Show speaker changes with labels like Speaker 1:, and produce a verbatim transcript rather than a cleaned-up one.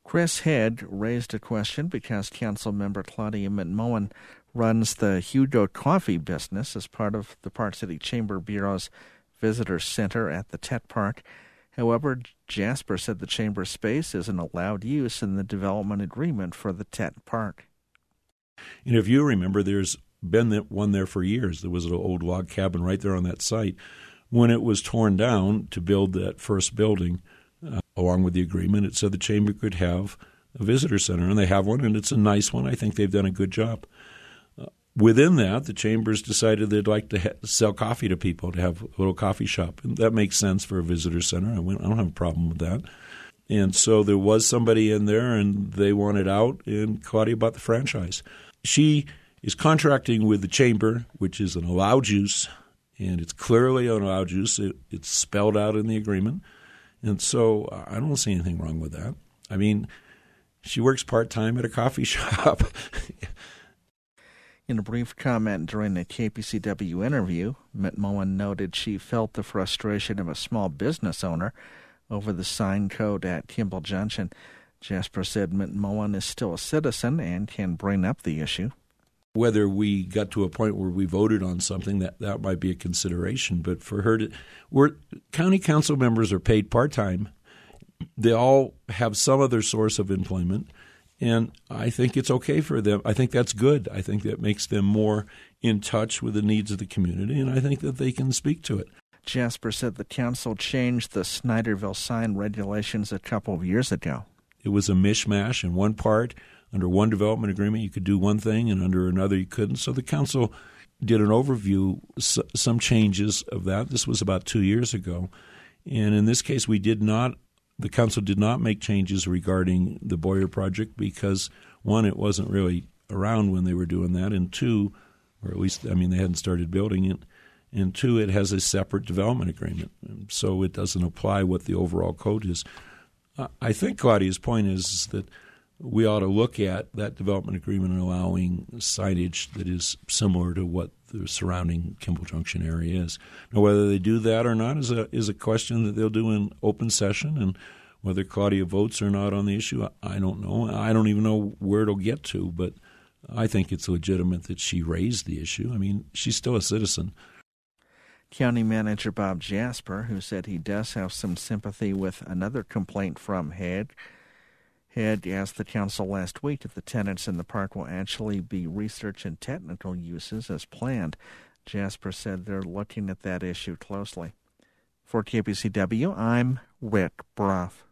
Speaker 1: Chris Head raised a question because Council member Claudia McMullen runs the Hugo Coffee business as part of the Park City Chamber Bureau's Visitor Center at the Tet Park. However, Jasper said the chamber space isn't allowed use in the development agreement for the Tet Park.
Speaker 2: And if you remember, there's been one there for years. There was an old log cabin right there on that site. When it was torn down to build that first building, uh, along with the agreement, it said the chamber could have a visitor center, and they have one, and it's a nice one. I think they've done a good job. Uh, within that, the chambers decided they'd like to ha- sell coffee to people, to have a little coffee shop, and that makes sense for a visitor center. I, went, I don't have a problem with that. And so there was somebody in there, and they wanted out, and Claudia bought the franchise. She is contracting with the chamber, which is an allowed use, and it's clearly an allowed use. It, it's spelled out in the agreement. And so I don't see anything wrong with that. I mean, she works part-time at a coffee shop.
Speaker 1: In a brief comment during the K P C W interview, McMullen noted she felt the frustration of a small business owner over the sign code at Kimball Junction. Jasper said McMullen is still a citizen and can bring up the issue.
Speaker 2: Whether we got to a point where we voted on something, that, that might be a consideration. But for her to – we're county council members are paid part-time. They all have some other source of employment, and I think it's okay for them. I think that's good. I think that makes them more in touch with the needs of the community, and I think that they can speak to it.
Speaker 1: Jasper said the council changed the Snyderville sign regulations a couple of years ago.
Speaker 2: It was a mishmash. In one part, under one development agreement, you could do one thing, and under another you couldn't. So the council did an overview, some changes of that. This was about two years ago. And in this case, we did not, the council did not make changes regarding the Boyer project because, one, it wasn't really around when they were doing that, and two, or at least, I mean, they hadn't started building it, and two, it has a separate development agreement. So it doesn't apply what the overall code is. I think Claudia's point is that we ought to look at that development agreement and allowing signage that is similar to what the surrounding Kimball Junction area is. Now, whether they do that or not is a is a question that they'll do in open session, and whether Claudia votes or not on the issue, I don't know. I don't even know where it'll get to, but I think it's legitimate that she raised the issue. I mean, she's still a citizen.
Speaker 1: County Manager Bob Jasper, who said he does have some sympathy with another complaint from Head, Head asked the council last week if the tenants in the park will actually be research and technical uses as planned. Jasper said they're looking at that issue closely. For K P C W, I'm Rick Brough.